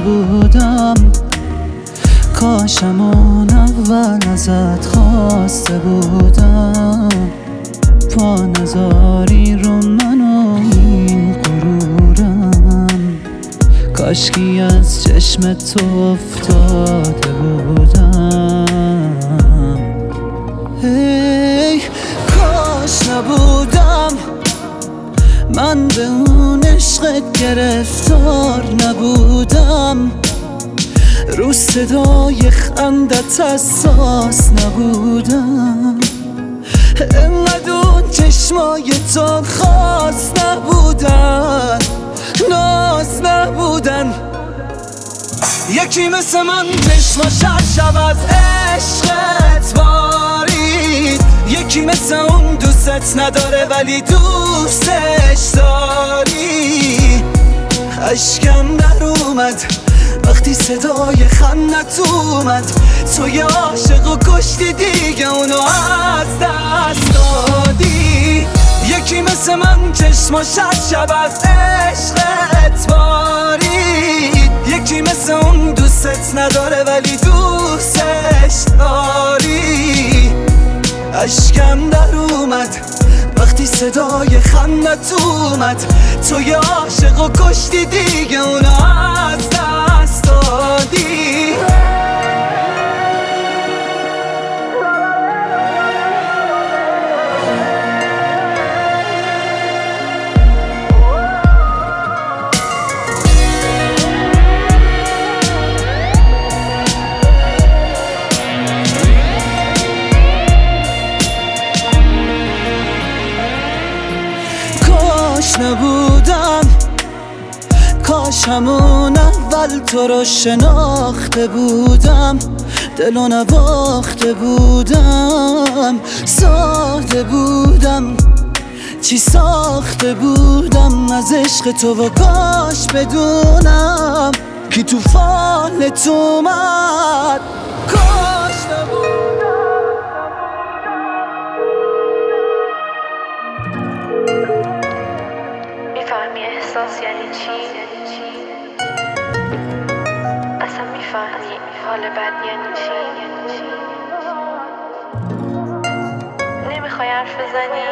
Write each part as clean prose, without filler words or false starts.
بودم، کاشم اون اول ازت خواسته بودم. پا نذاری رو من و این غرورم، کاشکی از چشم تو افتاده بودم. هی کاش نبودم من به اون عشقت گرفتار نبودم، رو صدای خندت حساس نبودم، انقدر اون چشمای تو خاص نبودن، ناز نبودن. یکی مثل من چشماش شب از عشقت بارید، یکی مثل اون دوستت نداره ولی دوستش داری. اشکم در اومد وقتی صدای خندت اومد، تو یه عاشق و کشتی دیگه اونو از دست دادی. یکی مثل من چشماش شب از عشقت بارید، یکی مثل اون دوستت نداره ولی دوستش داری. اشکم در اومد وقتی صدای خندت اومد، تو یه عاشق و کشتی دیگه اونو از دست دادی. کاش نبودم، کاش همون اول تو رو شناخته بودم، دلو نباخته بودم، ساده بودم، چی ساخته بودم از عشق تو و کاش بدونم کی توفانت اومد. کاش نبودم. میفهمی احساس یعنی چی؟ اصلا میفهمی حال بد یعنی چی؟ نمیخوای حرف بزنی؟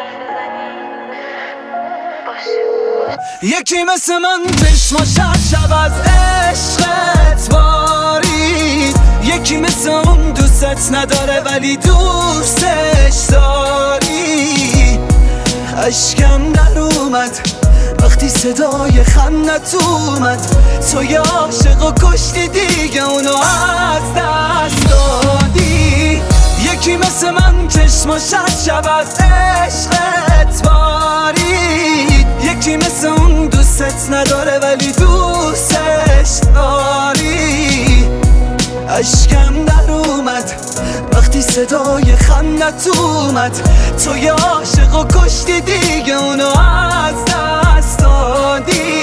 باشه. یکی مثل من چشماش شب از عشقت بارید، یکی مثل اون دوستت نداره ولی دوستش داری. اشکم در اومد وقتی صدای خندت اومد، تو یه عاشق و کشتی دیگه اونو از دست دادی. یکی مثل من چشماش شب از عشقت بارید، یکی مثل اون دوستت نداره ولی دوستش داری. اشکم در اومد وقتی صدای خندت اومد، تو یه عاشق و کشتی دیگه اونو از دست دادی.